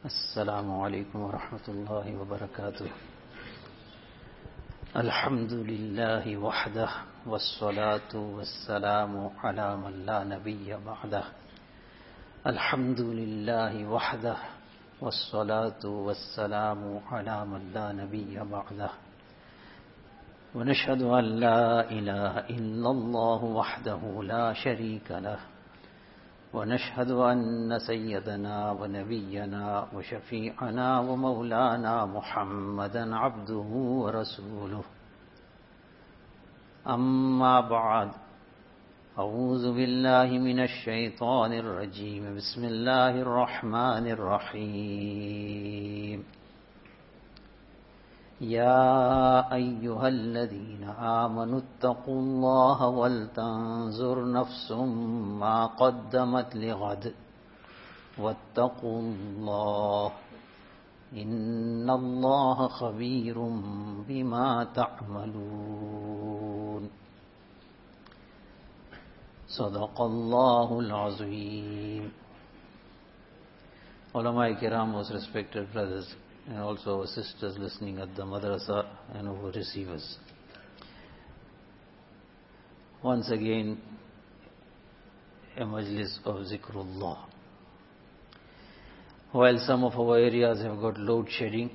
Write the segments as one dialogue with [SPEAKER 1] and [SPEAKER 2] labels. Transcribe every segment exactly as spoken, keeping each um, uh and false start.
[SPEAKER 1] السلام عليكم ورحمة الله وبركاته. الحمد لله وحده والصلاة والسلام على من لا نبي بعده. الحمد لله وحده والصلاة والسلام على من لا نبي بعده. ونشهد أن لا إله إلا الله وحده لا شريك له، ونشهد أن سيدنا ونبينا وشفيعنا ومولانا محمدا عبده ورسوله. أما بعد، أعوذ بالله من الشيطان الرجيم. بسم الله الرحمن الرحيم. يا أيها الذين آمنوا اتقوا الله ولتنظر نفس ما قدمت لغد واتقوا الله إن الله خبير بما تعملون. صدق الله العظيم. Ulama Kiram, most respected brothers, and also our sisters listening at the madrasa and our receivers. Once again, a majlis of zikrullah. While some of our areas have got load shedding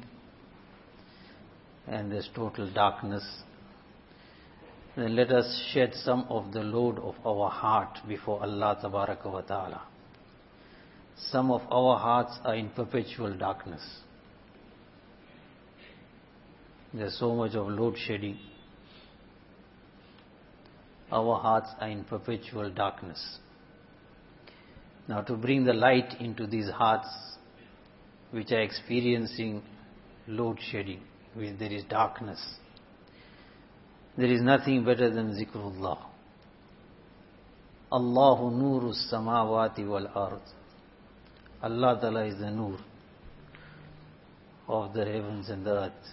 [SPEAKER 1] and there's total darkness, then let us shed some of the load of our heart before Allah Tabaraka wa Ta'ala. Some of our hearts are in perpetual darkness. There's so much of load shedding. Our hearts are in perpetual darkness. Now, to bring the light into these hearts which are experiencing load shedding, where there is darkness, there is nothing better than zikrullah. Allahu nuru samawati wal ard. Allah Ta'ala is the nur of the heavens and the earth.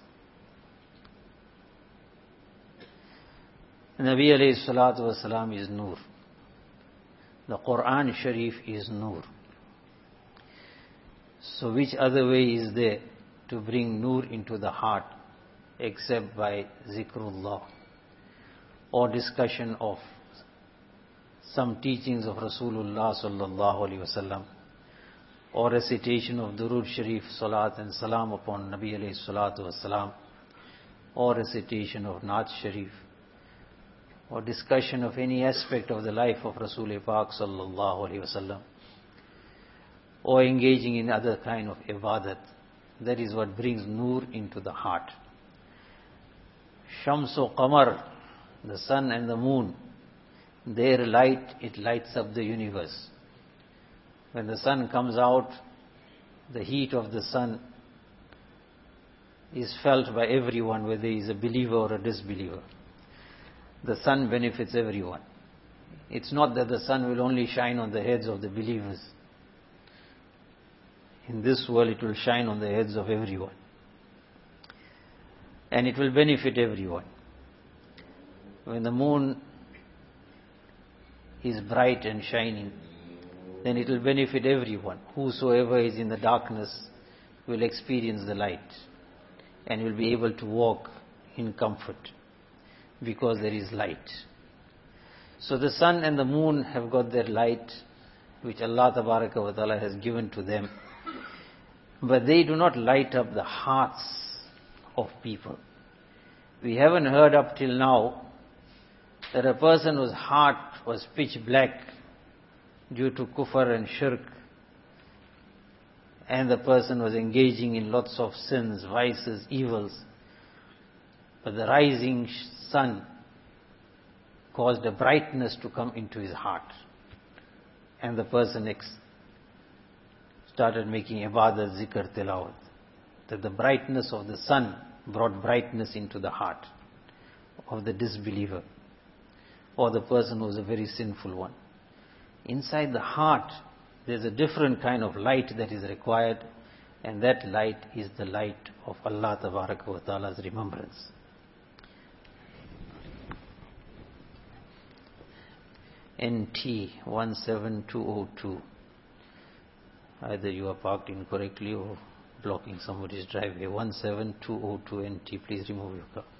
[SPEAKER 1] Nabi alayhi salatu wasalam is nur. The Quran Sharif is nur. So which other way is there to bring nur into the heart except by zikrullah or discussion of some teachings of Rasulullah sallallahu alaihi wasallam, or recitation of Durood Sharif, Salat and Salam upon Nabi alayhi salatu wasalam, or recitation of Naat Sharif, or discussion of any aspect of the life of Rasul Pak sallallahu alaihi wasallam, or engaging in other kind of ibadat. That is what brings nur into the heart. Shamsu Qamar, the sun and the moon, their light, it lights up the universe. When the sun comes out, the heat of the sun is felt by everyone, whether he is a believer or a disbeliever. The sun benefits everyone. It's not that the sun will only shine on the heads of the believers. In this world, it will shine on the heads of everyone. And it will benefit everyone. When the moon is bright and shining, then it will benefit everyone. Whosoever is in the darkness will experience the light and will be able to walk in comfort because there is light. So the sun and the moon have got their light, which Allah Tabaraka wa Ta'ala has given to them. But they do not light up the hearts of people. We haven't heard up till now that a person whose heart was pitch black due to kufr and shirk, and the person was engaging in lots of sins, vices, evils, but the rising sun caused a brightness to come into his heart, and the person ex- started making ibadat, zikr, tilawat. That the brightness of the sun brought brightness into the heart of the disbeliever or the person who was a very sinful one. Inside the heart, there's a different kind of light that is required, and that light is the light of Allah Tabaraka wa Ta'ala's remembrance. N T one seven two zero two. Either you are parked incorrectly or blocking somebody's driveway. one seven two oh two N T, please remove your car.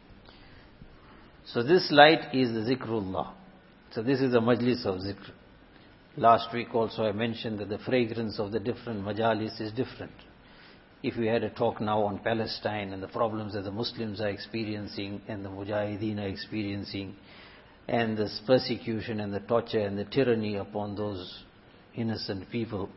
[SPEAKER 1] So this light is the zikrullah. So this is a majlis of zikr. Last week also I mentioned that the fragrance of the different majalis is different. If we had a talk now on Palestine and the problems that the Muslims are experiencing and the Mujahideen are experiencing, and this persecution and the torture and the tyranny upon those innocent people,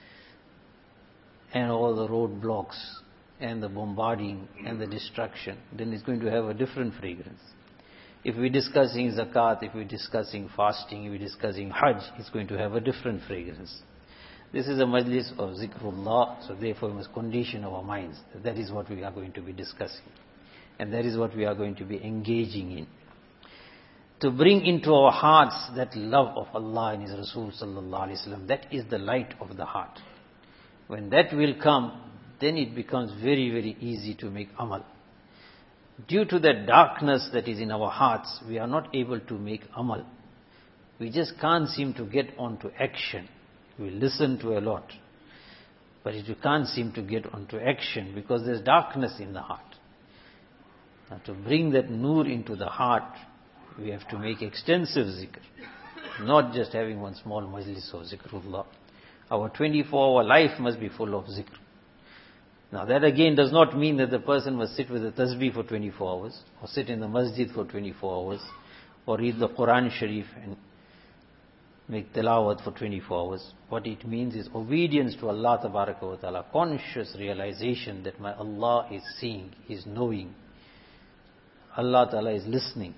[SPEAKER 1] and all the roadblocks and the bombarding and the destruction, then it's going to have a different fragrance. If we're discussing zakat, if we're discussing fasting, if we're discussing hajj, it's going to have a different fragrance. This is a majlis of zikrullah, so therefore we must condition our minds. That is what we are going to be discussing. And that is what we are going to be engaging in. To bring into our hearts that love of Allah and His Rasul sallallahu alaihi wasallam, that is the light of the heart. When that will come, then it becomes very, very easy to make amal. Due to that darkness that is in our hearts, we are not able to make amal. We just can't seem to get onto action. We listen to a lot, but we can't seem to get onto action because there's darkness in the heart. Now to bring that nur into the heart, we have to make extensive zikr, not just having one small majlis of zikrullah. Our twenty-four hour life must be full of zikr. Now that again does not mean that the person must sit with a tasbih for twenty-four hours, or sit in the masjid for twenty-four hours, or read the Quran Sharif and make tilawat for twenty-four hours. What it means is obedience to Allah Tabaraka wa Ta'ala, conscious realization that my Allah is seeing, is knowing, Allah Ta'ala is listening.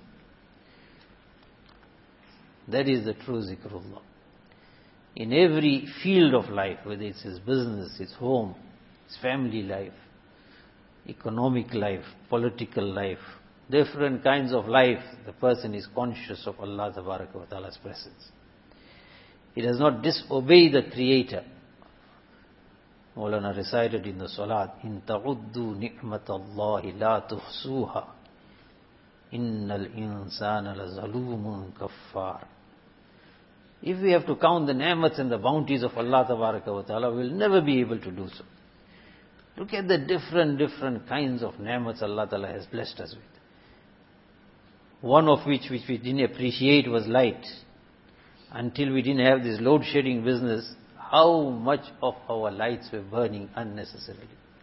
[SPEAKER 1] That is the true zikrullah. In every field of life, whether it's his business, his home, his family life, economic life, political life, different kinds of life, the person is conscious of Allah Tabaraka wa Ta'ala's presence. He does not disobey the Creator. Maulana recited in the Salat, "In ta'uddu ni'matallahi la tuhsuha, innal insana lazalumun kaffar." If we have to count the ni'mats and the bounties of Allah Tabaraka wa Ta'ala, we will never be able to do so. Look at the different, different kinds of ni'mats Allah Ta'ala has blessed us with. One of which, which we didn't appreciate, was light. Until we didn't have this load shedding business, how much of our lights were burning unnecessarily.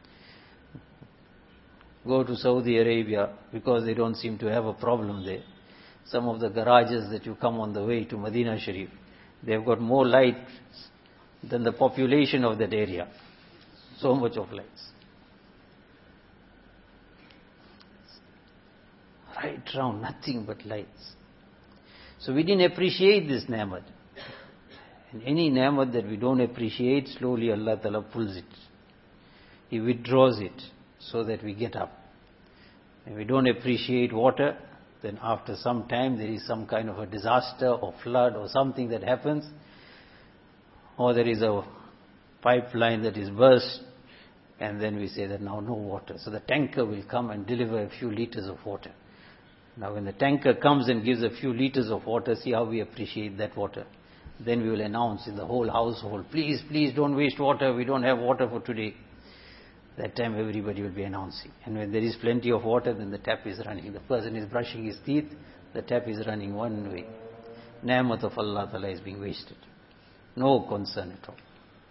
[SPEAKER 1] Go to Saudi Arabia, because they don't seem to have a problem there. Some of the garages that you come on the way to Medina Sharif, they've got more lights than the population of that area. So much of lights. Right round, nothing but lights. So we didn't appreciate this ni'mat. And any ni'mat that we don't appreciate, slowly Allah Ta'ala pulls it. He withdraws it so that we get up. If we don't appreciate water, then after some time there is some kind of a disaster or flood or something that happens, or there is a pipeline that is burst, and then we say that now no water. So the tanker will come and deliver a few liters of water. Now when the tanker comes and gives a few liters of water, see how we appreciate that water. Then we will announce in the whole household, please, please don't waste water, we don't have water for today. That time everybody will be announcing. And when there is plenty of water, then the tap is running. The person is brushing his teeth, the tap is running one way. Ni'mat of Allah Ta'ala is being wasted. No concern at all.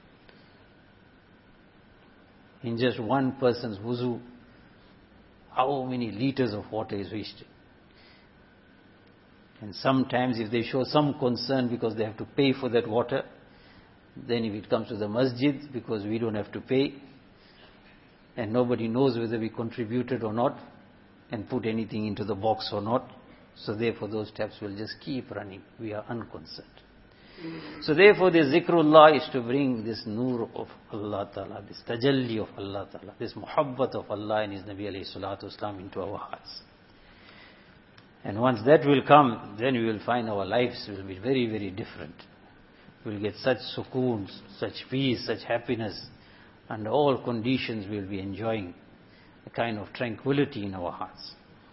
[SPEAKER 1] In just one person's wuzu, how many liters of water is wasted? And sometimes if they show some concern because they have to pay for that water, then if it comes to the masjid, because we don't have to pay, and nobody knows whether we contributed or not, and put anything into the box or not, so therefore those taps will just keep running. We are unconcerned. So therefore this zikrullah is to bring this nur of Allah Ta'ala, this tajalli of Allah Ta'ala, this muhabbat of Allah and His Nabi alayhi salatu wasalam into our hearts. And once that will come, then we will find our lives will be very, very different. We will get such sukoon, such peace, such happiness, under all conditions we will be enjoying a kind of tranquility in our hearts.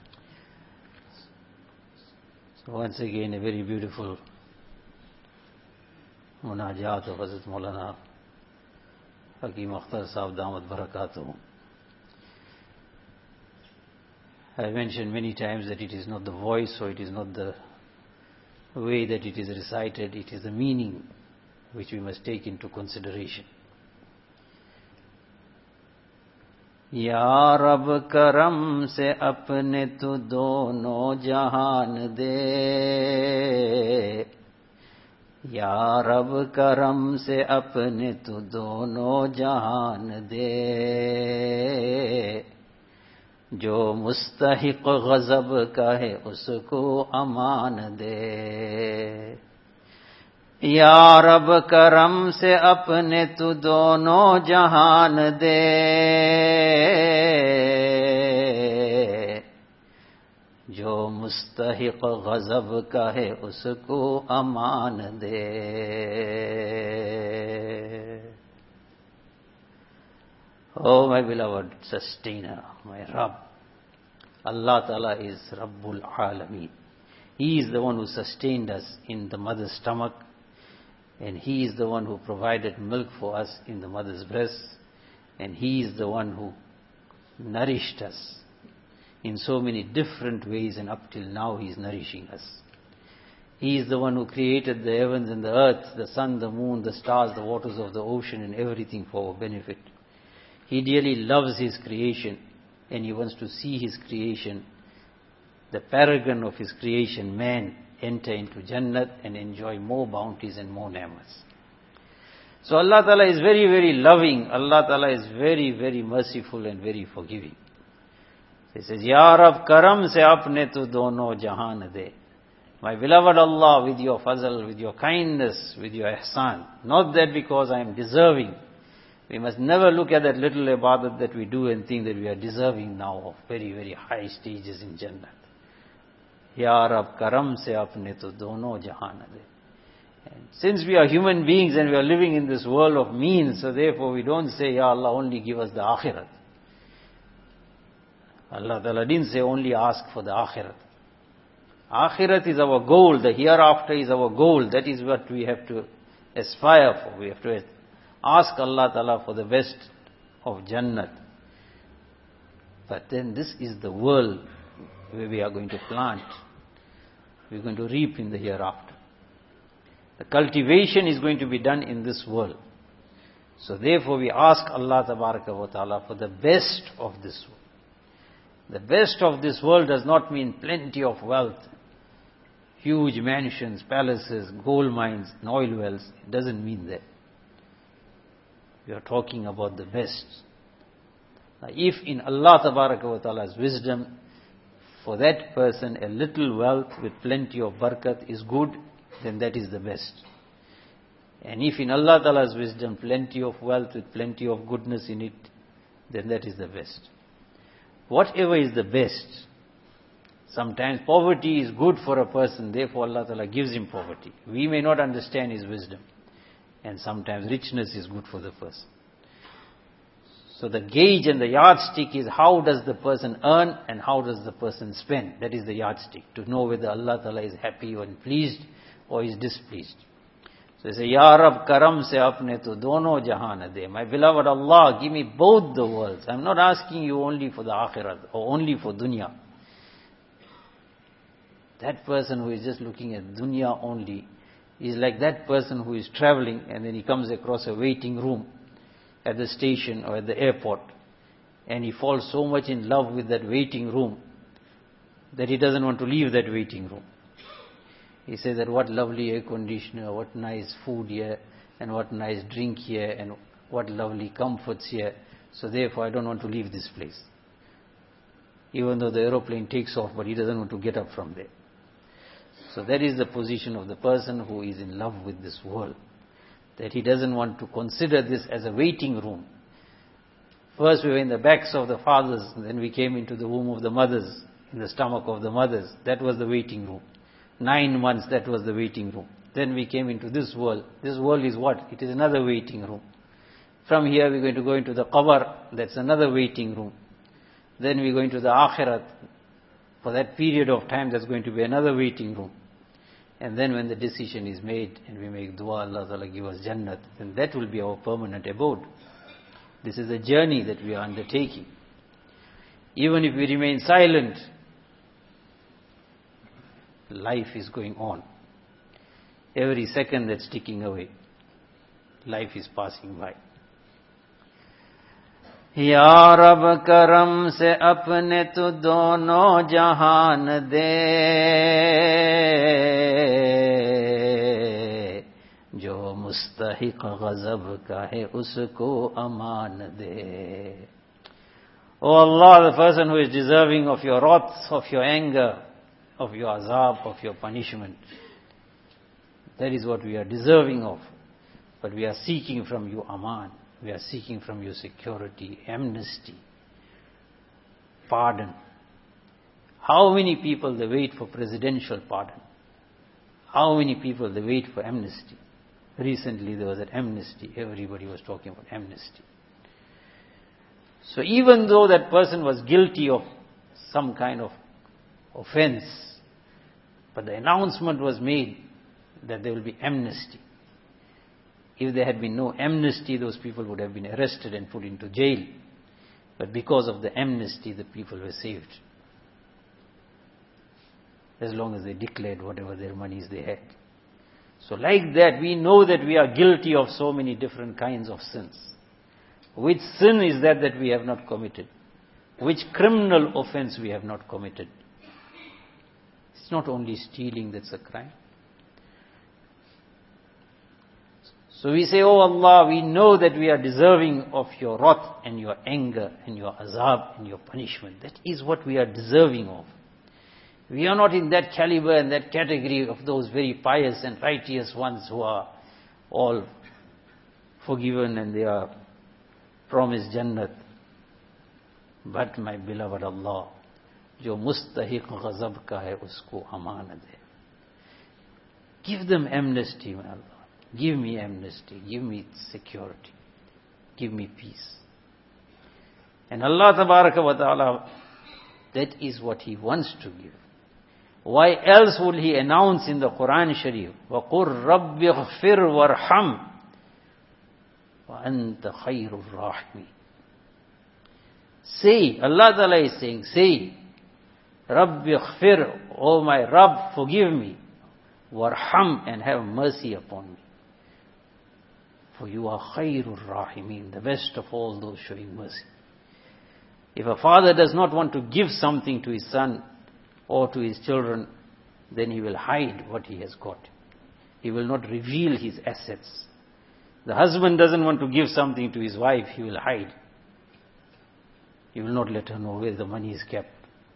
[SPEAKER 1] So once again a very beautiful munajat of Hazrat Maulana Hakim Akhtar Sahab Damat Barakatuh. I mentioned many times that it is not the voice or it is not the way that it is recited, it is the meaning which we must take into consideration. Ya Rab karam se apne tu dono jahan de, Ya Rab karam se apne tu dono jahan de, जो मुस्तहिक गज़ब का है उसको अमान दे या रब करम से अपने तू दोनों जहान दे जो मुस्तहिक गज़ब का है उसको अमान दे Oh, my beloved sustainer, my Rabb, Allah Ta'ala is Rabbul Alameen. He is the one who sustained us in the mother's stomach, and He is the one who provided milk for us in the mother's breast, and He is the one who nourished us in so many different ways, and up till now He is nourishing us. He is the one who created the heavens and the earth, the sun, the moon, the stars, the waters of the ocean, and everything for our benefit. He dearly loves His creation, and He wants to see His creation, the paragon of His creation, man, enter into Jannat and enjoy more bounties and more ni'mas. So Allah Ta'ala is very, very loving. Allah Ta'ala is very, very merciful and very forgiving. He says, Ya Rab karam se apne tu dono jahan de. My beloved Allah, with your fazl, with your kindness, with your ihsan, not that because I am deserving. We must never look at that little ibadat that we do and think that we are deserving now of very, very high stages in Jannat. Ya Rab karam se apne tu dono jahan de. And since we are human beings and we are living in this world of means, so therefore we don't say, Ya Allah, only give us the akhirat. Allah Ta'ala didn't say only ask for the akhirat. Akhirat is our goal, the hereafter is our goal. That is what we have to aspire for. We have to ask Allah Ta'ala for the best of Jannat. But then this is the world where we are going to plant. We are going to reap in the hereafter. The cultivation is going to be done in this world. So therefore we ask Allah Ta'ala for the best of this world. The best of this world does not mean plenty of wealth, huge mansions, palaces, gold mines, and oil wells. It doesn't mean that. We are talking about the best. Now, if in Allah Ta'ala's wisdom, for that person a little wealth with plenty of barakat is good, then that is the best. And if in Allah Ta'ala's wisdom plenty of wealth with plenty of goodness in it, then that is the best. Whatever is the best. Sometimes poverty is good for a person, therefore Allah Ta'ala gives him poverty. We may not understand His wisdom. And sometimes richness is good for the person. So the gauge and the yardstick is how does the person earn and how does the person spend. That is the yardstick, to know whether Allah Ta'ala is happy or pleased or is displeased. So he says, Ya Rab karam se apne tu dono jahan de. My beloved Allah, give me both the worlds. I'm not asking you only for the akhirat or only for dunya. That person who is just looking at dunya only is like that person who is traveling and then he comes across a waiting room at the station or at the airport, and he falls so much in love with that waiting room that he doesn't want to leave that waiting room. He says that what lovely air conditioner, what nice food here, and what nice drink here, and what lovely comforts here. So therefore I don't want to leave this place. Even though the aeroplane takes off, but he doesn't want to get up from there. So that is the position of the person who is in love with this world. That he doesn't want to consider this as a waiting room. First we were in the backs of the fathers, and then we came into the womb of the mothers, in the stomach of the mothers. That was the waiting room. Nine months, that was the waiting room. Then we came into this world. This world is what? It is another waiting room. From here we're going to go into the qabr, that's another waiting room. Then we're going to the akhirat. For that period of time, there's going to be another waiting room. And then when the decision is made and we make dua, Allah Ta'ala give us Jannat, then that will be our permanent abode. This is a journey that we are undertaking. Even if we remain silent, life is going on. Every second that's ticking away, life is passing by. Ya Rab karam se apne tu dono jahan de, jo mustahiq ghazab ka hai usko aman de. Oh Allah, the person who is deserving of your wrath, of your anger, of your azab, of your punishment, that is what we are deserving of. But we are seeking from you aman. We are seeking from you security, amnesty, pardon. How many people they wait for presidential pardon? How many people they wait for amnesty? Recently there was an amnesty. Everybody was talking about amnesty. So even though that person was guilty of some kind of offense, but the announcement was made that there will be amnesty. If there had been no amnesty, those people would have been arrested and put into jail. But because of the amnesty, the people were saved. As long as they declared whatever their monies they had. So like that, we know that we are guilty of so many different kinds of sins. Which sin is that that we have not committed? Which criminal offense we have not committed? It's not only stealing that's a crime. So we say, oh Allah, we know that we are deserving of your wrath and your anger and your azab and your punishment. That is what we are deserving of. We are not in that caliber and that category of those very pious and righteous ones who are all forgiven and they are promised Jannat. But my beloved Allah, jo mustahiq ghazab ka hai usko aman de. Give them amnesty, my Allah. Give me amnesty, give me security, give me peace. And Allah Tabaraka wa Ta'ala, that is what He wants to give. Why else would He announce in the Quran Sharif, وَقُلْ رَبِّ اغْفِرْ وَارْحَمْ وَأَنْتَ خَيْرُ الرَّاحِمِينَ. Say, Allah Ta'ala is saying, say, رَبِّ اغْفِرْ, oh my Rabb, forgive me, وَارْحَمْ, and have mercy upon me. For you are khairur rahimin, the best of all those showing mercy. If a father does not want to give something to his son or to his children, then he will hide what he has got. He will not reveal his assets. The husband doesn't want to give something to his wife, he will hide. He will not let her know where the money is kept.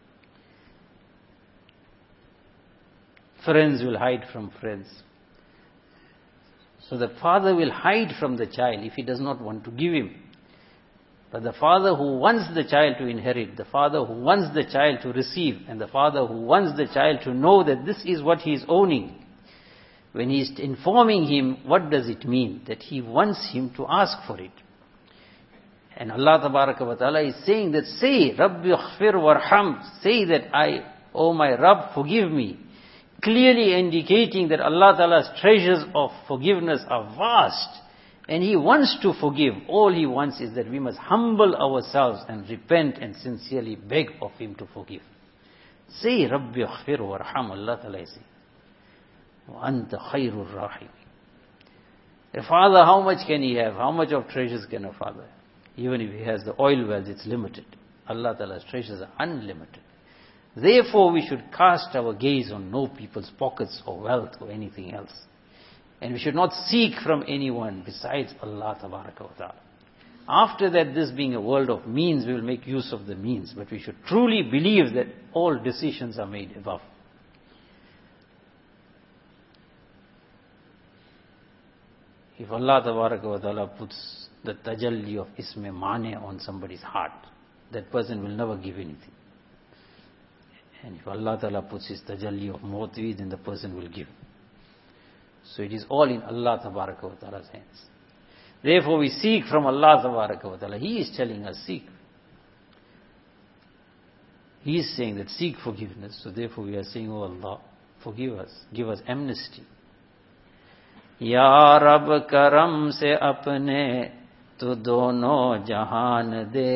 [SPEAKER 1] Friends will hide from friends. So the father will hide from the child if he does not want to give him. But the father who wants the child to inherit, the father who wants the child to receive, and the father who wants the child to know that this is what he is owning, when he is informing him, what does it mean? That he wants him to ask for it. And Allah Tabaraka wa Ta'ala is saying that, say, Rabbi aghfir warham, say that I, oh my Rabb, forgive me. Clearly indicating that Allah Ta'ala's treasures of forgiveness are vast. And He wants to forgive. All He wants is that we must humble ourselves and repent and sincerely beg of Him to forgive. Say, Rabbi aghfir warham, Allah Ta'ala is saying. Wa anta khairur rahim. A father, how much can he have? How much of treasures can a father have? Even if he has the oil wells, it's limited. Allah Ta'ala's treasures are unlimited. Therefore, we should cast our gaze on no people's pockets or wealth or anything else. And we should not seek from anyone besides Allah Tabaraka wa Ta'ala. After that, this being a world of means, we will make use of the means. But we should truly believe that all decisions are made above. If Allah Tabaraka wa Ta'ala puts the tajalli of Isme Mane on somebody's heart, that person will never give anything. And if Allah Ta'ala puts His tajalli of Mu'ti, then the person will give. So it is all in Allah Tabaraka wa Ta'ala's hands. Therefore we seek from Allah Tabaraka wa Ta'ala. He is telling us, seek. He is saying that seek forgiveness. So therefore we are saying, oh Allah, forgive us. Give us amnesty. Ya Rab karam se apne तो दोनों जहान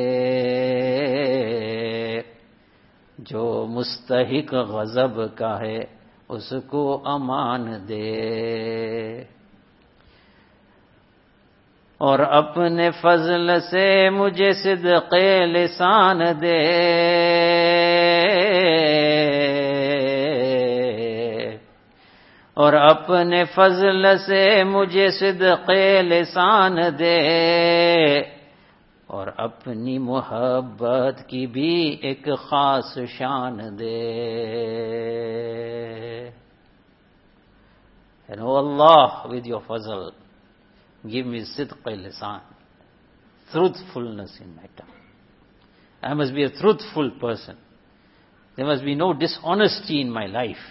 [SPEAKER 1] दे, जो मुस्तहिक गजब का है उसको अमान दे, और अपने फजल से मुझे सिद्क़े लिसान दे, और अपने फजल से मुझे सिद्क़े लिसान दे, और अपनी मोहब्बत की भी एक खास शान दे। And O Allah, with your fazl, give me sidq lisan, truthfulness in my tongue. I must be a truthful person. There must be no dishonesty in my life.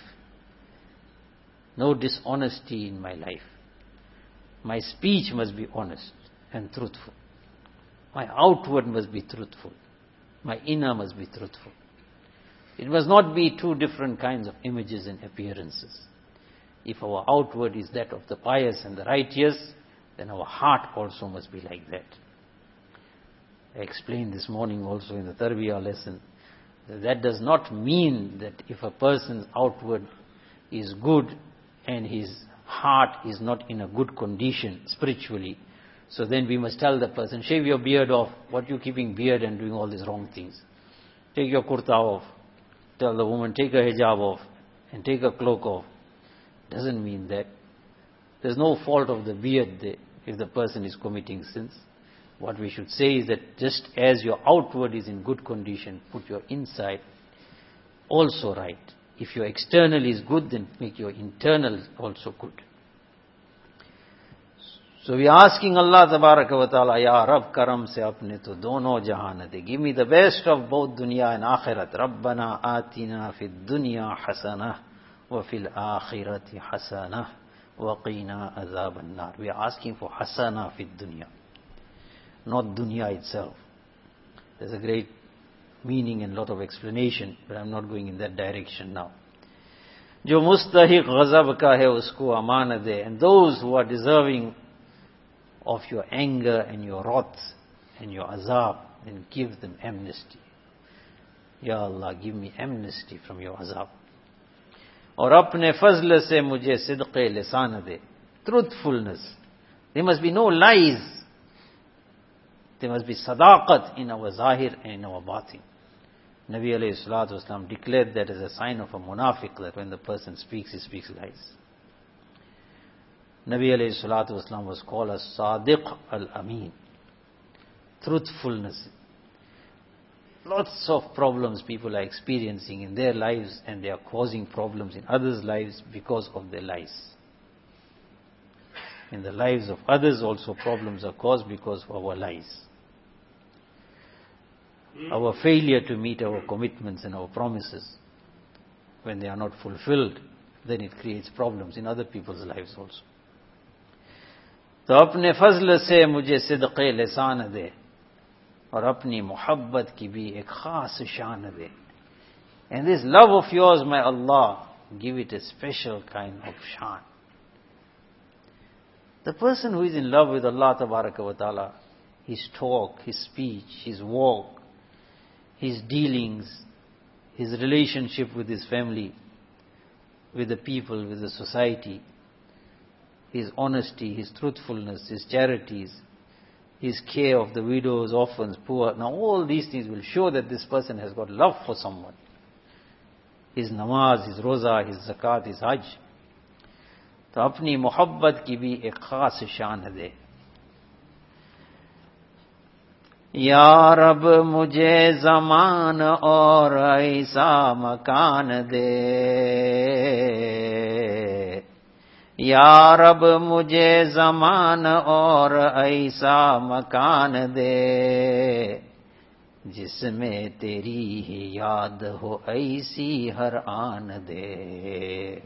[SPEAKER 1] No dishonesty in my life. My speech must be honest and truthful. My outward must be truthful. My inner must be truthful. It must not be two different kinds of images and appearances. If our outward is that of the pious and the righteous, then our heart also must be like that. I explained this morning also in the Tarbiyah lesson, that, that does not mean that if a person's outward is good and his heart is not in a good condition spiritually, so then we must tell the person, shave your beard off. What are you keeping beard and doing all these wrong things? Take your kurta off. Tell the woman, take her hijab off and take her cloak off. Doesn't mean that. There's no fault of the beard there if the person is committing sins. What we should say is that just as your outward is in good condition, put your inside also right. If your external is good, then make your internal also good. So we are asking Allah Tabaraka wa Ta'ala, Ya Rab karam se apne to dono jahan de. Give me the best of both dunya and akhirat. Rabbana atina fid dunya hasanah wa fil akhirati hasanah wa qina azab an-nar. We are asking for hasanah fid dunya, not dunya itself. There's a great meaning and lot of explanation, but I'm not going in that direction now. Jo mustahiq ghazab ka hai usko aman de. And those who are deserving of your anger and your wrath and your azab, then give them amnesty. Ya Allah, give me amnesty from your azab. Aur apne fazl se mujhe sidq-e lisan de. Truthfulness. There must be no lies. There must be sadaqat in our zahir and in our batin. Nabi alayhi salatu wasalam declared that as a sign of a munafiq, that when the person speaks, he speaks lies. Nabi alayhi salatu wasalam was called as Sadiq al-Amin. Truthfulness. Lots of problems people are experiencing in their lives, and they are causing problems in others' lives because of their lies. In the lives of others also problems are caused because of our lies. Our failure to meet our commitments and our promises, when they are not fulfilled, then it creates problems in other people's lives also. तो अपने फजल से मुझे सिद्क़े लिसान दे, और अपनी मोहब्बत की भी एक खास शान दे. And this love of yours, my Allah, give it a special kind of shan. The person who is in love with Allah Tabaraka wa Ta'ala, his talk, his speech, his walk, his dealings, his relationship with his family, with the people, with the society, his honesty, his truthfulness, his charities, his care of the widows, orphans, poor. Now all these things will show that this person has got love for someone. His namaz, his roza, his zakat, his hajj. तो अपनी मोहब्बत की भी एक खास शान दे. या रब मुझे ज़मान और ऐसा मकान दे. या रब मुझे ज़मान और ऐसा मकान दे, जिसमें तेरी ही याद हो ऐसी हर आन दे.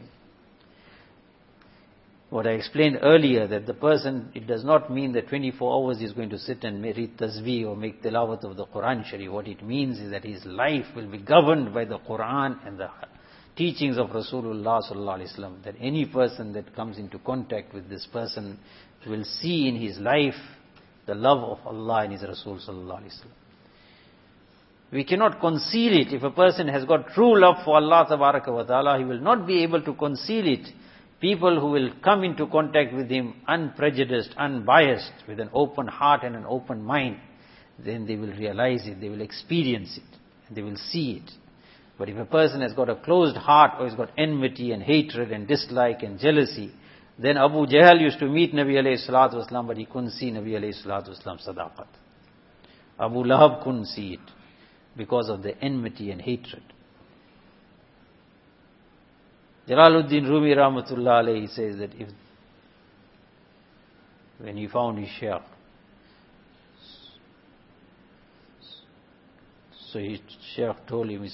[SPEAKER 1] What I explained earlier, that the person, it does not mean that twenty-four hours he is going to sit and read tasbih or make tilawat of the Quran Sharif. What it means is that his life will be governed by the Quran and the teachings of Rasulullah sallallahu alaihi wasallam. That any person that comes into contact with this person will see in his life the love of Allah and His Rasul sallallahu alaihi wasallam. We cannot conceal it. If a person has got true love for Allah tabaraka wa ta'ala, he will not be able to conceal it. People who will come into contact with him unprejudiced, unbiased, with an open heart and an open mind, then they will realize it, they will experience it, and they will see it. But if a person has got a closed heart, or has got enmity and hatred and dislike and jealousy, then Abu Jahl used to meet Nabi alayhi salatu wasalam, but he couldn't see Nabi alayhi salatu wasalam sadaqat. Abu Lahab couldn't see it because of the enmity and hatred. Jalaluddin Rumi rahmatullah alayhi says that if, when he found his shaykh, so his shaykh told him,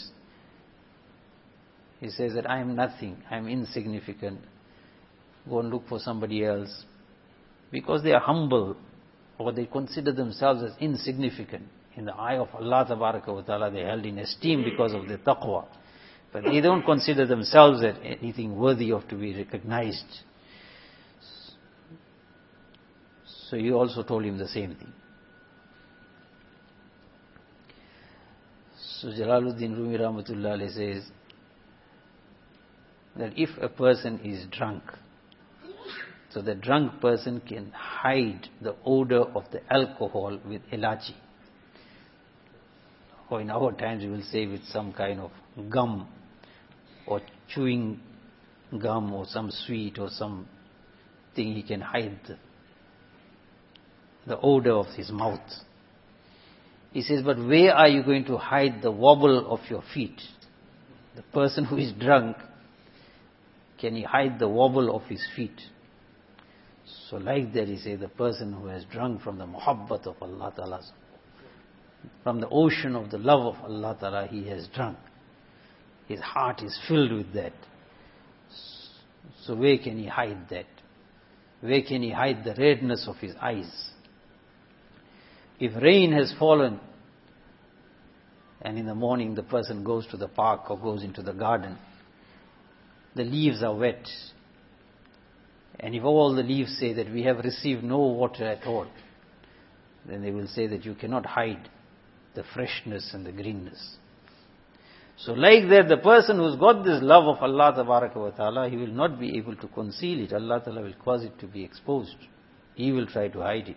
[SPEAKER 1] he says that I am nothing, I am insignificant, go and look for somebody else. Because they are humble, or they consider themselves as insignificant. In the eye of Allah tabaraka wa ta'ala, they are held in esteem because of their taqwa. But they don't consider themselves as anything worthy of to be recognized. So you also told him the same thing. So Jalaluddin Rumi rahmatullah alayhi says that if a person is drunk, so the drunk person can hide the odor of the alcohol with elachi. Or in our times we will say with some kind of gum, or chewing gum, or some sweet, or some thing he can hide the, the odor of his mouth. He says, but where are you going to hide the wobble of your feet? The person who is drunk, can he hide the wobble of his feet? So like that, he says, the person who has drunk from the muhabbat of Allah Ta'ala, from the ocean of the love of Allah Ta'ala, he has drunk. His heart is filled with that. So where can he hide that? Where can he hide the redness of his eyes? If rain has fallen, and in the morning the person goes to the park or goes into the garden, the leaves are wet, and if all the leaves say that we have received no water at all, then they will say that you cannot hide the freshness and the greenness. So like that, the person who's got this love of Allah tabaraka wa ta'ala, he will not be able to conceal it. Allah ta'ala will cause it to be exposed. He will try to hide it.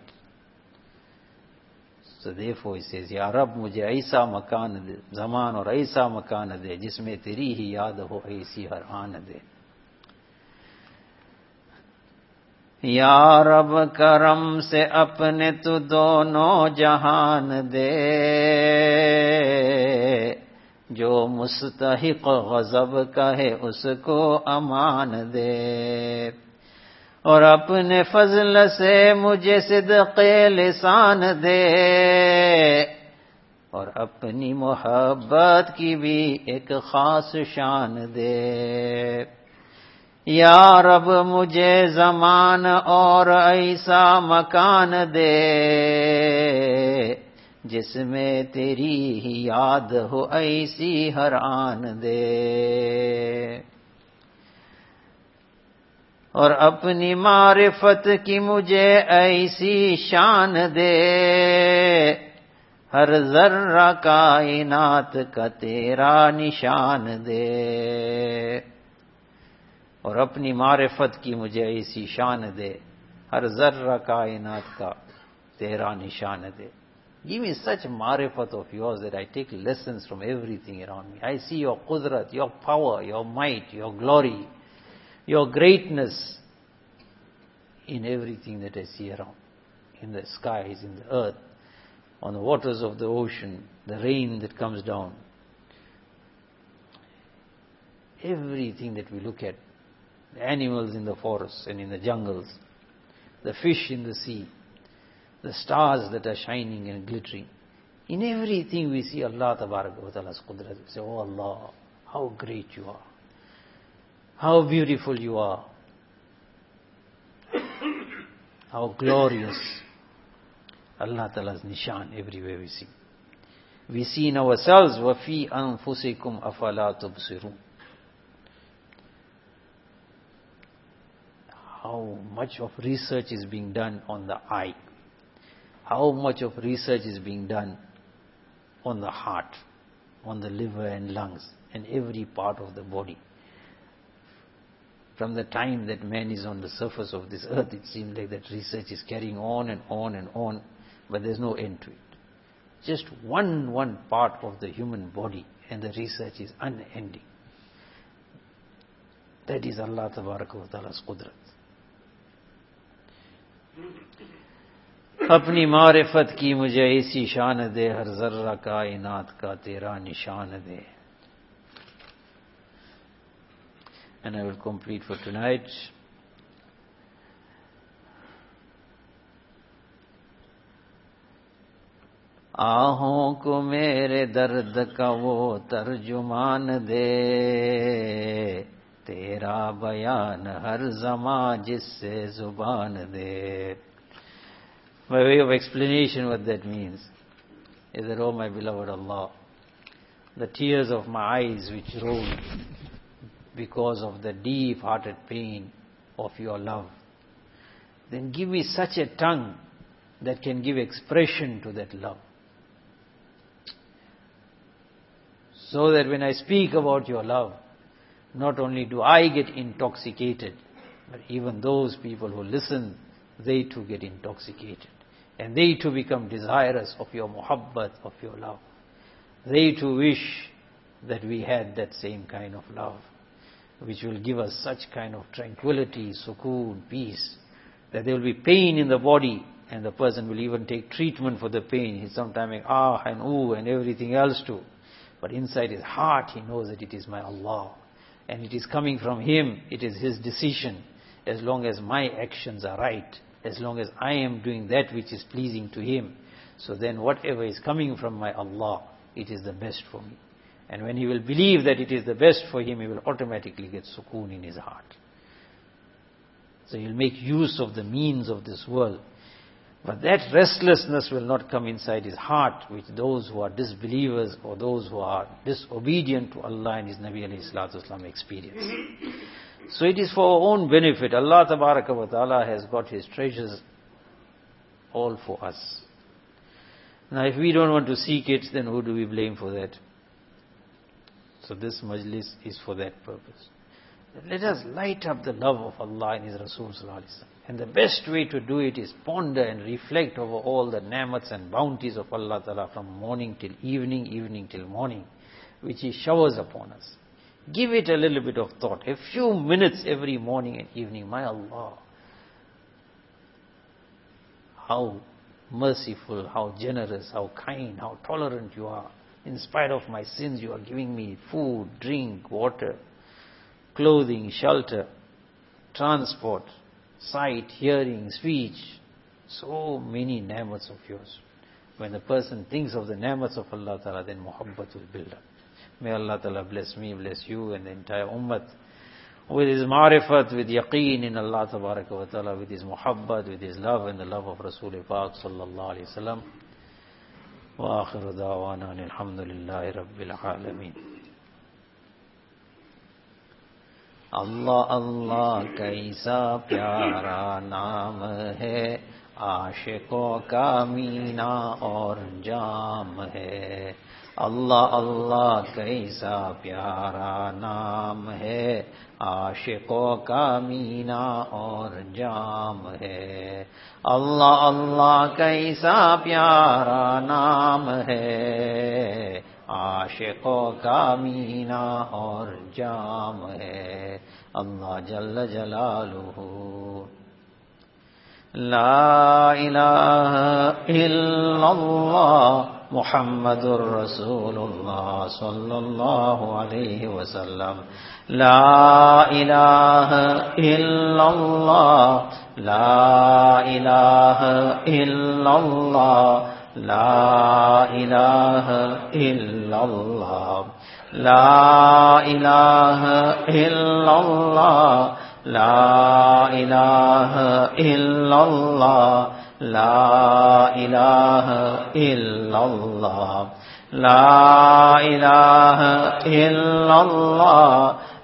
[SPEAKER 1] So therefore he says, Ya Rab, mujhe aisa makan de, zaman aur aisa makan de, jisme teri hi yaad ho aisi har aan de. Ya Rab, karam se apne tu dono jahan de, जो मुस्तहिक गज़ब का है उसको अमान दे, और अपने फजल से मुझे सिद्क़े लिसान दे, और अपनी मोहब्बत की भी एक खास शान दे। या रब, मुझे ज़मान और ऐसा मकान दे, जिसमें तेरी ही याद हो ऐसी हर आन दे, और अपनी मारिफत की मुझे ऐसी शान दे, हर जर्रा कायनात का तेरा निशान दे, और अपनी मारिफत की मुझे ऐसी शान दे, हर जर्रा कायनात का तेरा निशान दे। Give me such marifat of yours that I take lessons from everything around me. I see your qudrat, your power, your might, your glory, your greatness in everything that I see around. In the skies, in the earth, on the waters of the ocean, the rain that comes down. Everything that we look at, the animals in the forests and in the jungles, the fish in the sea, the stars that are shining and glittering. In everything we see Allah tabaraka wa ta'ala's qudrat. We say, oh Allah, how great you are. How beautiful you are. How glorious. Allah ta'ala's nishan everywhere we see. We see in ourselves, وَفِي أَنفُسِكُمْ أَفَلَا تُبْصِرُونَ. How much of research is being done on the eye. how much of research is being done on the heart, on the liver and lungs, and every part of the body. From the time that man is on the surface of this earth, it seems like that research is carrying on and on and on, but there's no end to it. Just one, one part of the human body, and the research is unending. That is Allah Tabaraka wa Ta'ala's Qudrat. अपनी मारिफत की मुझे ऐसी शान दे, हर जर्रा कायनात का तेरा निशान दे. And I will complete for tonight. आहों को मेरे दर्द का वो तर्जुमान दे, तेरा बयान हर ज़मां जिससे ज़ुबान दे. By way of explanation, what that means is that, oh my beloved Allah, the tears of my eyes which roll because of the deep-hearted pain of your love, then give me such a tongue that can give expression to that love. So that when I speak about your love, not only do I get intoxicated, but even those people who listen, they too get intoxicated. And they too become desirous of your muhabbat, of your love. They too wish that we had that same kind of love, which will give us such kind of tranquility, sukoon, peace, that there will be pain in the body, and the person will even take treatment for the pain. He's sometimes ah and ooh and everything else too. But inside his heart he knows that it is my Allah, and it is coming from Him, it is His decision. As long as my actions are right, as long as I am doing that which is pleasing to Him, so then whatever is coming from my Allah, it is the best for me. And when he will believe that it is the best for him, he will automatically get sukoon in his heart. So he will make use of the means of this world. But that restlessness will not come inside his heart, which those who are disbelievers or those who are disobedient to Allah and His Nabi alayhi salatu wasalam experience. So it is for our own benefit. Allah Tabaraka wa Ta'ala has got His treasures all for us. Now if we don't want to seek it, then who do we blame for that? So this majlis is for that purpose. Let us light up the love of Allah and His Rasul sallallahu alaihi wasallam. And the best way to do it is ponder and reflect over all the ni'mats and bounties of Allah Ta'ala from morning till evening, evening till morning, which He showers upon us. Give it a little bit of thought, a few minutes every morning and evening. My Allah, how merciful, how generous, how kind, how tolerant You are. In spite of my sins, You are giving me food, drink, water, clothing, shelter, transport, sight, hearing, speech. So many ni'mats of Yours. When the person thinks of the ni'mats of Allah Ta'ala, then muhabbat will build up. May Allah Ta'ala bless me, bless you and the entire ummah with His ma'rifat, with yaqeen in Allah Tabaraka wa Ta'ala, with His muhabbat, with His love and the love of Rasul Pak Sallallahu Alaihi Wasallam. Wa akhiru da'wana alhamdulillahi rabbil alameen. Allah Allah kaisa pyara naam hai, आशिकों का मीना और जाम है. अल्लाह अल्लाह कैसा प्यारा नाम है, आशिकों का मीना और जाम है. अल्लाह अल्लाह कैसा प्यारा नाम है, आशिकों का मीना और जाम है. अल्लाह जल्ल जलालुहु. ला इलाहा इल्लल्लाह मुहम्मदुर रसूलुल्लाह सल्लल्लाहु अलैहि वसल्लम. ला इलाहा इल्लल्लाह, ला इलाहा इल्लल्लाह, ला इलाहा इल्लल्लाह, ला इलाहा इल्लल्लाह, ला इलाहा इल्लल्लाह, ला इलाहा इल्लल्लाह, ला इलाहा इल्लल्लाह,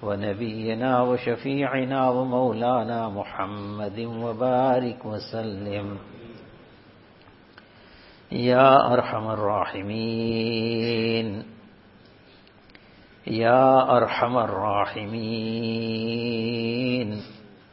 [SPEAKER 1] ونبينا وشفيعنا ومولانا محمد وبارك وسلم يا أرحم الراحمين يا أرحم الراحمين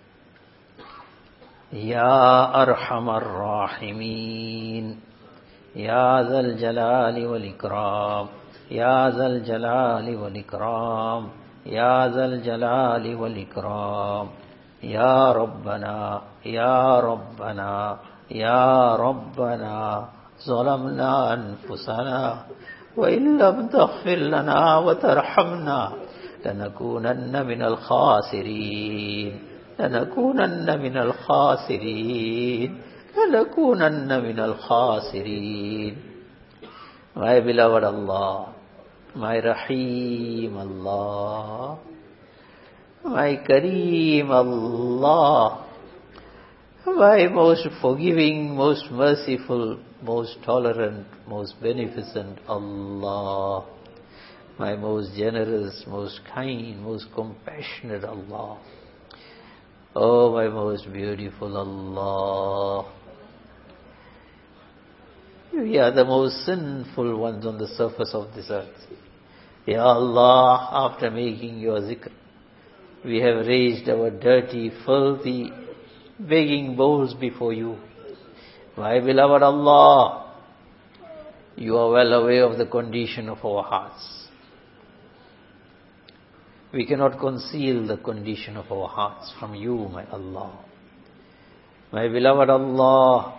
[SPEAKER 1] يا أرحم الراحمين يا ذا الجلال والإكرام يا ذا الجلال والإكرام يا ذا الجلال والإكرام يا ربنا يا ربنا يا ربنا ظلمنا أنفسنا وإن لم تغفر لنا وترحمنا لنكونن من الخاسرين لنكونن من الخاسرين لنكونن من الخاسرين. My beloved Allah, my Rahim Allah, my Kareem Allah, my most forgiving, most merciful, most tolerant, most beneficent Allah, my most generous, most kind, most compassionate Allah. Oh, my most beautiful Allah. We are the most sinful ones on the surface of this earth. Ya Allah, after making your zikr, we have raised our dirty, filthy, begging bowls before you. My beloved Allah, you are well aware of the condition of our hearts. We cannot conceal the condition of our hearts from you, my Allah. My beloved Allah,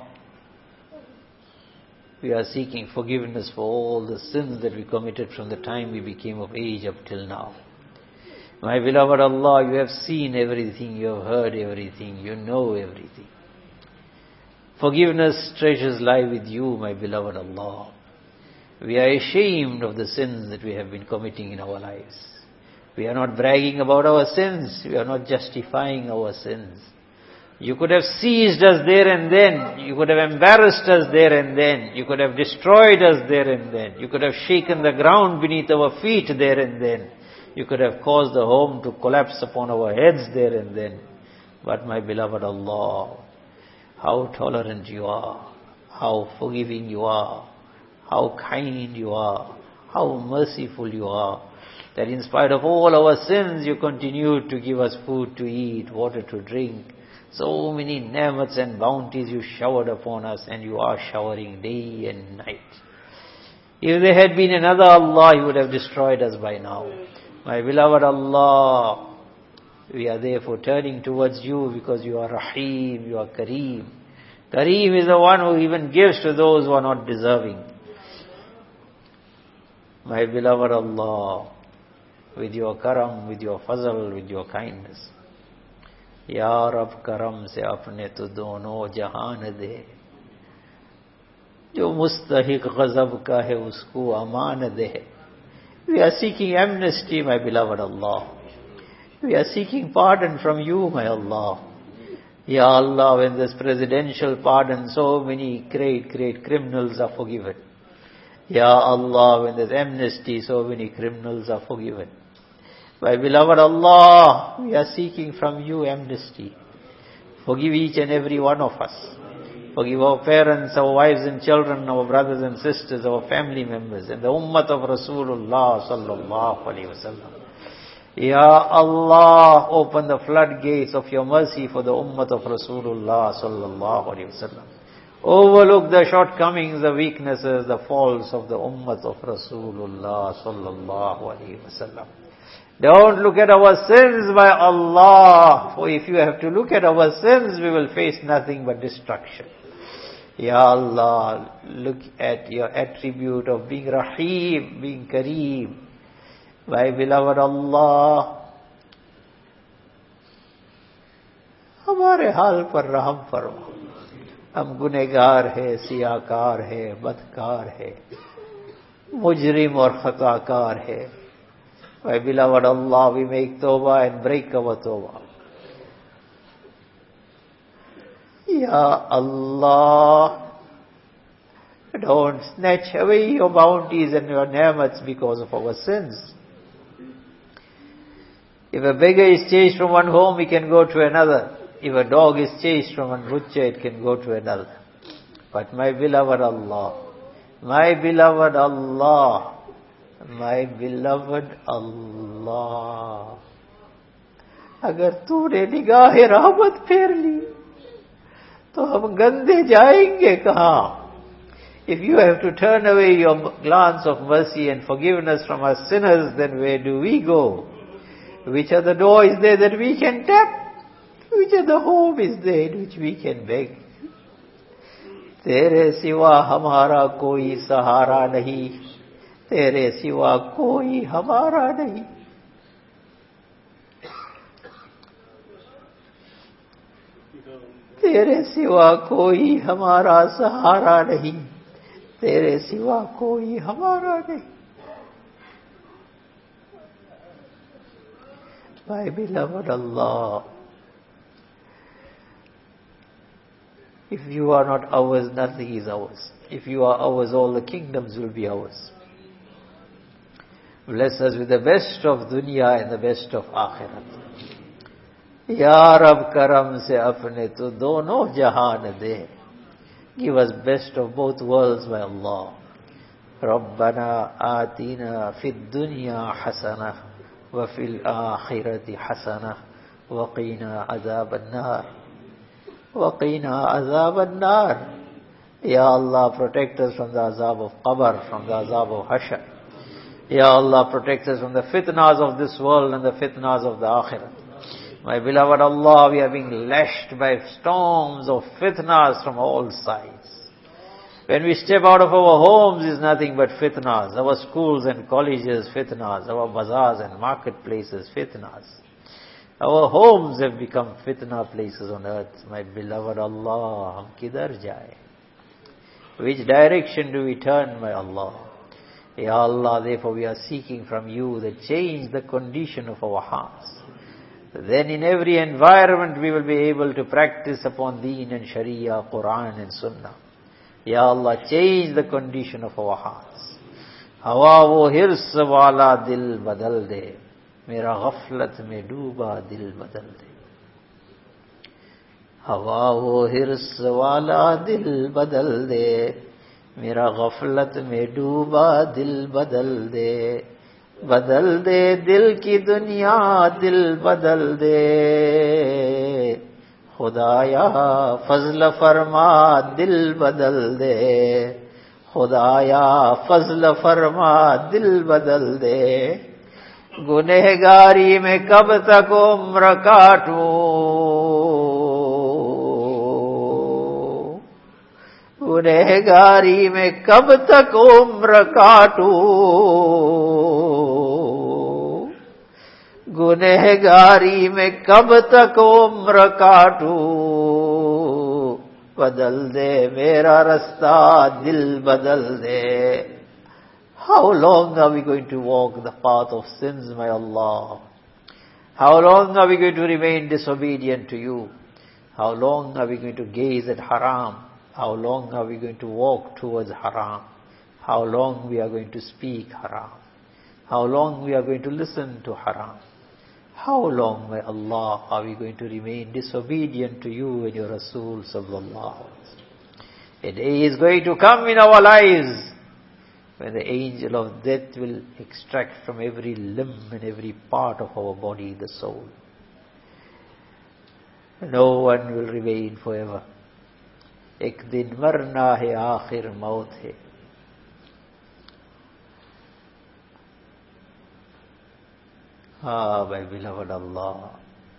[SPEAKER 1] we are seeking forgiveness for all the sins that we committed from the time we became of age up till now. My beloved Allah, you have seen everything, you have heard everything, you know everything. Forgiveness treasures lie with you, my beloved Allah. We are ashamed of the sins that we have been committing in our lives. We are not bragging about our sins. We are not justifying our sins. You could have seized us there and then. You could have embarrassed us there and then. You could have destroyed us there and then. You could have shaken the ground beneath our feet there and then. You could have caused the home to collapse upon our heads there and then. But my beloved Allah, how tolerant you are, how forgiving you are, how kind you are, how merciful you are, that in spite of all our sins, you continue to give us food to eat, water to drink. So many ni'mats and bounties you showered upon us, and you are showering day and night. If there had been another Allah, He would have destroyed us by now. My beloved Allah, we are therefore turning towards you because you are Rahim, you are Kareem. Kareem is the one who even gives to those who are not deserving. My beloved Allah, with your karam, with your fazl, with your kindness. Ya Rab karam se apne tu dono jahan de. Jo mustahiq ghazab ka hai usko aman de. We are seeking amnesty, my beloved Allah. We are seeking pardon from you, my Allah. Ya Allah, when there's presidential pardon, so many great, great criminals are forgiven. Ya Allah, when there's amnesty, so many criminals are forgiven. My beloved Allah, we are seeking from you amnesty. Forgive each and every one of us. Forgive our parents, our wives and children, our brothers and sisters, our family members, and the ummah of Rasulullah sallallahu alaihi wasallam. Ya Allah, open the floodgates of your mercy for the ummah of Rasulullah sallallahu alaihi wasallam. Overlook the shortcomings, the weaknesses, the faults of the ummah of Rasulullah sallallahu alaihi wasallam. Don't look at our sins, by Allah, for if you have to look at our sins, we will face nothing but destruction. Ya Allah, look at your attribute of being Rahim, being Kareem. My beloved Allah, हमारे हाल पर रहम फरमा. हम गुनहगार है, सियाकार है, बदकार है, मुजरिम और खताकार है. My beloved Allah, we make tawbah and break our tawbah. Ya Allah, don't snatch away your bounties and your ni'mats because of our sins.
[SPEAKER 2] If a beggar is chased from one home, he can go to another. If a dog is chased from one butcher, it can go to another. But my beloved Allah, my beloved Allah, my beloved Allah, अगर तूने निगाह रहमत फेर ली तो हम गंदे जाएंगे कहाँ? If you have to turn away your glance of mercy and forgiveness from us sinners, then where do we go? Which other door is there that we can tap? Which other home is there in which we can beg? तेरे सिवा हमारा कोई सहारा नहीं, तेरे सिवा कोई हमारा नहीं. तेरे सिवा कोई हमारा सहारा नहीं, तेरे सिवा कोई हमारा नहीं. My beloved Allah, if you are not ours, nothing is ours. If you are ours, all the kingdoms will be ours. Bless us with the best of dunya and the best of akhirat. Ya Rab karam se apne tu dono jahan de. Give us best of both worlds, my Allah. Rabbana atina fid dunya hasanah wa fil akhirati hasanah wa qina azab an-nar. wa qina azab an-nar. Ya Allah, protect us from the azab of qabr, from the azab of hashar. Ya Allah, protect us from the fitnas of this world and the fitnas of the akhirah. My beloved Allah, we are being lashed by storms of fitnas from all sides. When we step out of our homes, is nothing but fitnas. Our schools and colleges, fitnas. Our bazaars and marketplaces, fitnas. Our homes have become fitna places on earth. My beloved Allah, hum kidhar jaye? Which direction do we turn, my Allah? Ya Allah, therefore we are seeking from you that change the condition of our hearts. Then in every environment we will be able to practice upon Deen and Sharia, Quran and Sunnah. Ya Allah, change the condition of our hearts. Hawa wo hirs wala dil badal de. Mera ghaflat mein dooba dil badal de. Hawa wo hirs wala dil badal de. Mera ghaflat mein dooba dil badal de. बदल दे दिल की दुनिया दिल बदल दे खुदाया फजल फरमा दिल बदल दे खुदाया फजल फरमा दिल बदल दे गुनहगारी में कब तक उम्र काटूं गुनहगारी में कब तक उम्र काटूं गुनहगारी में कब तक उम्र काटूं बदल दे मेरा रास्ता दिल बदल दे. How long are we going to walk the path of sins, my Allah? How long are we going to remain disobedient to you? How long are we going to gaze at haram? How long are we going to walk towards haram? How long we are going to speak haram? How long we are going to listen to haram? How long, my Allah, are we going to remain disobedient to you and your Rasul sallallahu alaihi wasallam? A day is going to come in our lives when the angel of death will extract from every limb and every part of our body the soul. No one will remain forever. एक दिन मरना है आखिर मौत है. Ah, my beloved Allah,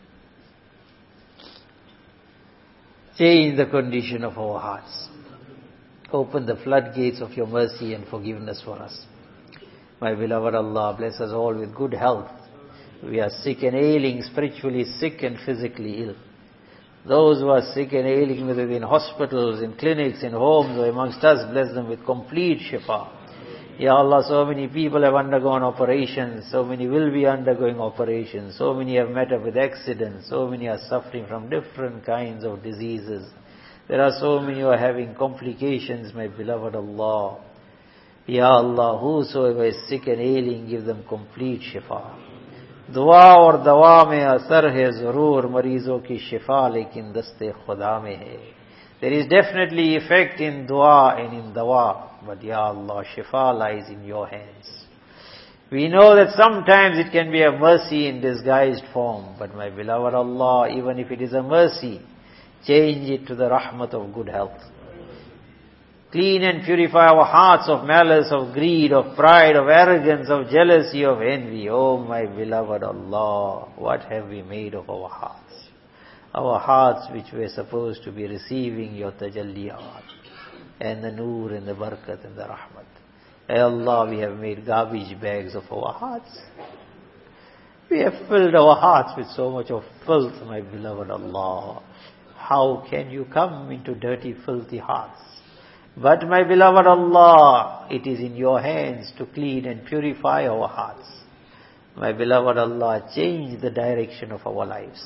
[SPEAKER 2] change the condition of our hearts. Open the floodgates of your mercy and forgiveness for us. My beloved Allah, bless us all with good health. We are sick and ailing, spiritually sick and physically ill. Those who are sick and ailing, whether in hospitals, in clinics, in homes, or amongst us, bless them with complete shifa. Ya Allah, so many people have undergone operations, so many will be undergoing operations, so many have met up with accidents, so many are suffering from different kinds of diseases. There are so many who are having complications, my beloved Allah. Ya Allah, whosoever is sick and ailing, give them complete shifa. दुआ और दवा में असर है जरूर, मरीजों की शिफा लेकिन दस्ते खुदा में है. There is definitely effect in dua and in dawa, but Ya Allah, shifa lies in your hands. We know that sometimes it can be a mercy in disguised form, but my beloved Allah, even if it is a mercy, change it to the rahmat of good health. Clean and purify our hearts of malice, of greed, of pride, of arrogance, of jealousy, of envy. Oh my beloved Allah, what have we made of our hearts? Our hearts which were supposed to be receiving your tajalliyat, and the noor and the barakat and the rahmat. Ay Allah, we have made garbage bags of our hearts. We have filled our hearts with so much of filth, my beloved Allah. How can you come into dirty, filthy hearts? But my beloved Allah, it is in your hands to clean and purify our hearts. My beloved Allah, change the direction of our lives.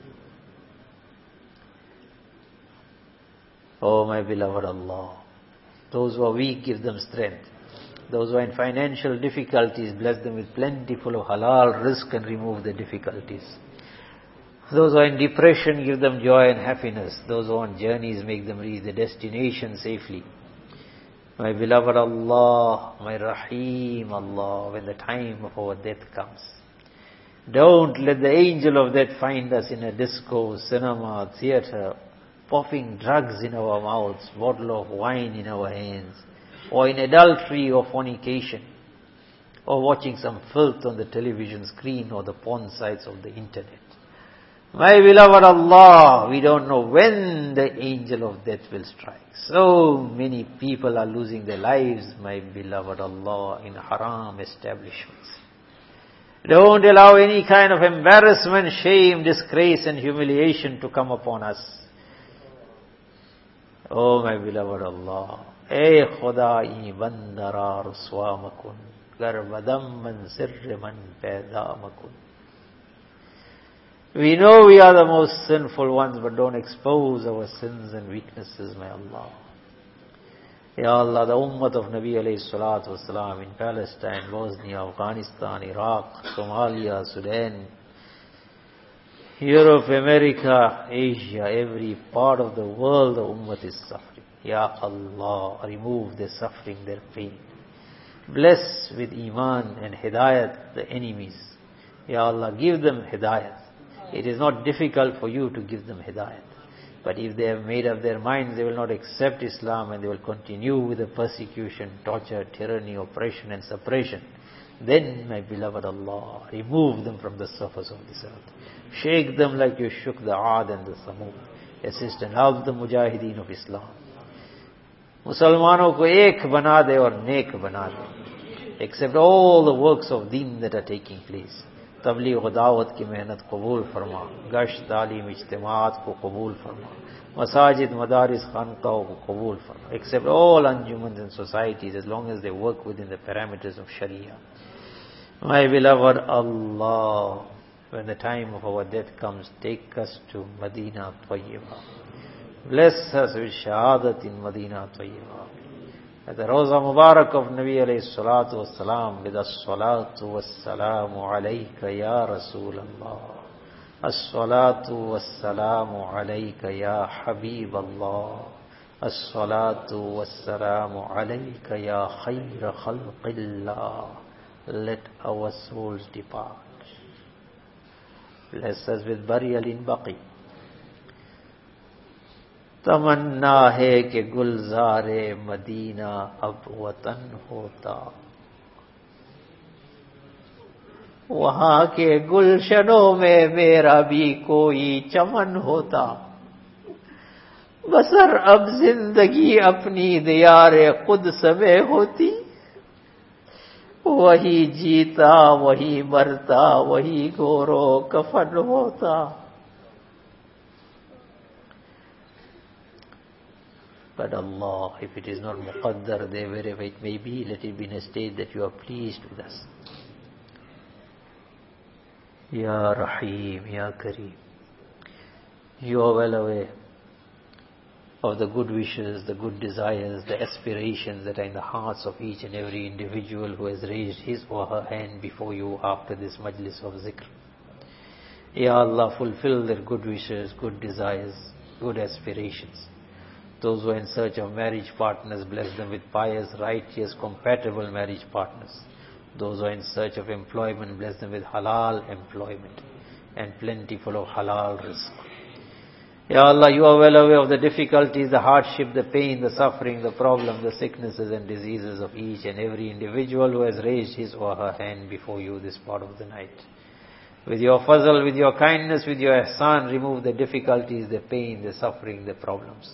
[SPEAKER 2] Oh my beloved Allah, those who are weak, give them strength. Those who are in financial difficulties, bless them with plentiful of halal rizq and remove the difficulties. Those who are in depression, give them joy and happiness. Those who are on journeys, make them reach the destination safely. My beloved Allah, my Rahim Allah, when the time of our death comes, don't let the angel of death find us in a disco, cinema, theatre, puffing drugs in our mouths, bottle of wine in our hands, or in adultery or fornication, or watching some filth on the television screen or the porn sites of the internet. My beloved Allah, we don't know when the angel of death will strike. So many people are losing their lives, my beloved Allah, in haram establishments. Don't allow any kind of embarrassment, shame, disgrace and humiliation to come upon us. Oh my beloved Allah, ए खुदाई बंदरा रुस्वा मकुन, गर बदम मन सिर्र मन पैदा मकुन. We know we are the most sinful ones, but don't expose our sins and weaknesses, my Allah. Ya Allah, the ummah of Nabi alayhi salatu wasalam in Palestine, Bosnia, Afghanistan, Iraq, Somalia, Sudan, Europe, America, Asia, every part of the world, the ummah is suffering. Ya Allah, remove their suffering, their pain. Bless with iman and hidayat the enemies. Ya Allah, give them hidayat. It is not difficult for you to give them hidayat. But if they have made up their minds, they will not accept Islam and they will continue with the persecution, torture, tyranny, oppression and suppression. Then, my beloved Allah, remove them from the surface of this earth. Shake them like you shook the Aad and the Samud. Assist and help the Mujahideen of Islam. Musalmanon ko ek bana de aur nek bana de. Accept all the works of deen that are taking place. Tabligh wa da'wat ki mehnat qabul farma. Gasht, talim, ijtimaat ko qabul farma. Masajid, madaris, khanqah ko qabul farma. Accept all anjumans and societies as long as they work within the parameters of Sharia. My beloved Allah, when the time of our death comes, take us to Madinah Tayyibah. Bless us with shahadat in Madinah Tayyibah. At the Roza Mubarak of Nabi alayhi salatu wassalam, with as-salatu wassalamu alayka ya Rasulallah. As-salatu wassalamu alayka ya Habib Allah. As-salatu wassalamu alayka ya khayra khalqillah. Let our souls depart. Bless us with burial in Baqi. तमन्ना है कि Gulzare Medina अब वतन होता, वहां के गुलशनों में मेरा भी कोई चमन होता. बसर अब जिंदगी अपनी दियारे कुद्स में होती, वही जीता वही मरता वही गोरो कफन होता. But Allah, if it is not muqaddar there, wherever it may be, let it be in a state that you are pleased with us. Ya Rahim, Ya Kareem, you are well aware of the good wishes, the good desires, the aspirations that are in the hearts of each and every individual who has raised his or her hand before you after this majlis of zikr. Ya Allah, fulfill their good wishes, good desires, good aspirations. Those who are in search of marriage partners, bless them with pious, righteous, compatible marriage partners. Those who are in search of employment, bless them with halal employment and plentiful of halal rizq. Ya Allah, you are well aware of the difficulties, the hardship, the pain, the suffering, the problem, the sicknesses and diseases of each and every individual who has raised his or her hand before you this part of the night. With your fazl, with your kindness, with your ihsan, remove the difficulties, the pain, the suffering, the problems.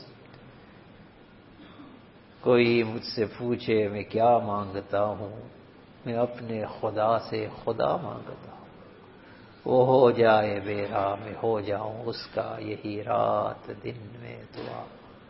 [SPEAKER 2] कोई मुझसे पूछे मैं क्या मांगता हूँ, मैं अपने खुदा से खुदा मांगता हूँ. वो हो जाए मेरा, मैं हो जाऊं उसका, यही रात दिन में दुआ.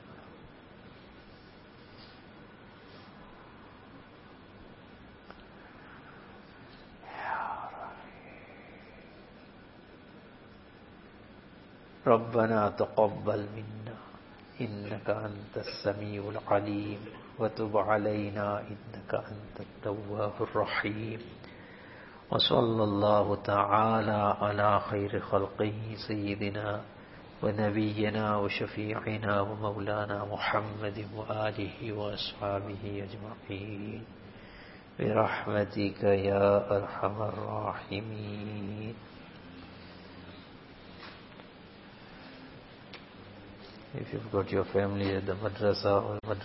[SPEAKER 2] रब्बना तक़ब्बल मिन्ना इन्नका अंतस समीउल अलीम व तुब अलैना इन्नका अंतत तव्वाबुर रहीम. वसल्लल्लाहु तआला अला खैर खल्क़िही सय्यिदिना व नबिय्यिना व शफ़ीअना व मौलाना मुहम्मद व आलिहि व अस्हाबिहि अजमईन बिरहमतिका या अरहमर राहिमीन. If you've got your family at the madrasa or